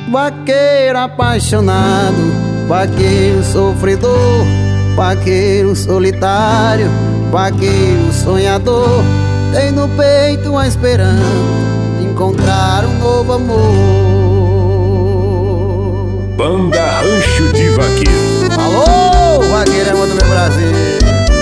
Vaqueiro apaixonado, vaqueiro sofredor, vaqueiro solitário, vaqueiro sonhador, tem no peito uma esperança de encontrar um novo amor. Banda Rancho de Vaqueiro. Alô, vaqueiro, amor do meu Brasil.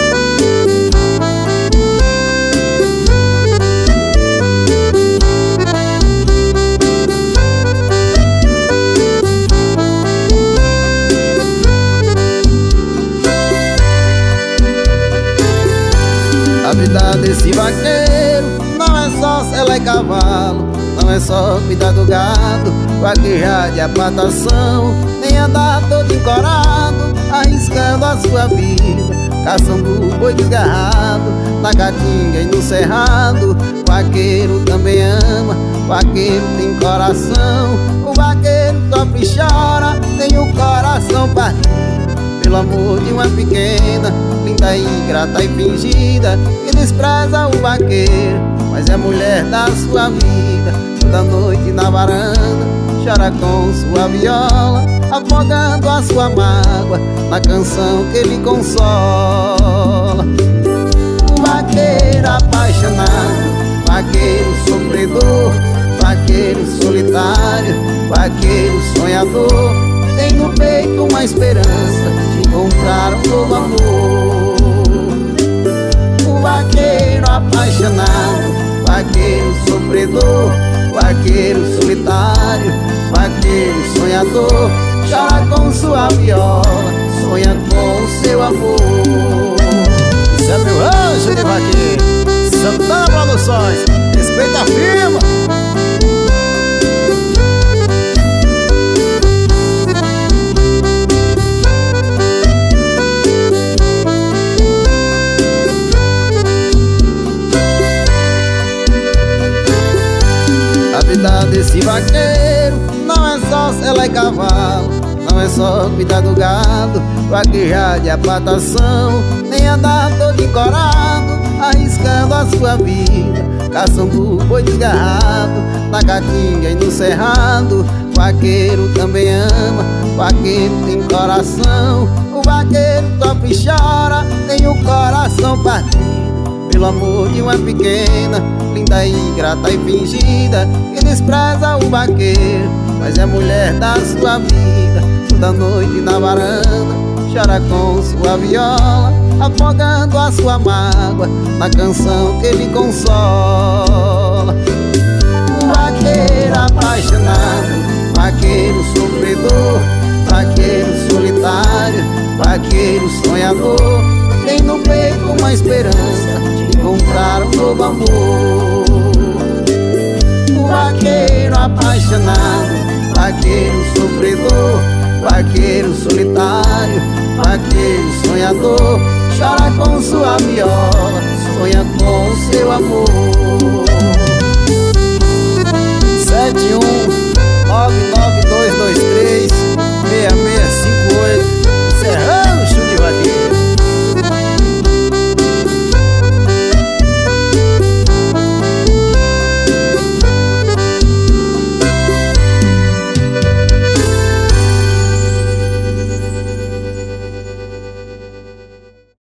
A vida desse vaqueiro não é só sela e cavalo, não é só cuidar do gado, vaquejar de apatação, nem andar todo encorado, arriscando a sua vida, caçando o boi desgarrado, na caatinga e no cerrado. Vaqueiro também ama, vaqueiro tem coração, o vaqueiro sofre e chora, tem o coração partido pelo amor de uma pequena, linda, ingrata e fingida, que despreza o vaqueiro, mas é mulher da sua vida. Toda noite na varanda chora com sua viola, afogando a sua mágoa na canção que lhe consola. O vaqueiro apaixonado, vaqueiro sofredor, vaqueiro solitário, vaqueiro sonhador, tem no peito uma esperança de encontrar um novo amor. O vaqueiro apaixonado, vaqueiro sofredor, vaqueiro solitário, vaqueiro sonhador, chora com sua viola, sonha com o seu amor. Isso é meu rancho de vaqueiro, Santana Produções, respeita a firma. A vida desse vaqueiro não é só sela e cavalo, não é só cuidar do gado, vaquejar de apatação, nem andar todo encorado, arriscando a sua vida, caçando o boi desgarrado, na caatinga e no cerrado. Vaqueiro também ama, vaqueiro tem coração, o vaqueiro sofre e chora, tem o coração partido pelo amor de uma pequena, linda, ingrata e fingida, que despreza o vaqueiro, mas é mulher da sua vida. Toda noite na varanda chora com sua viola, afogando a sua mágoa na canção que lhe consola. O vaqueiro apaixonado, vaqueiro sofredor, vaqueiro solitário, vaqueiro sonhador, tem no peito uma esperança de encontrar um novo amor. O vaqueiro apaixonado, vaqueiro sofredor, vaqueiro solitário, vaqueiro sonhador, chora com sua viola, sonha com o seu amor.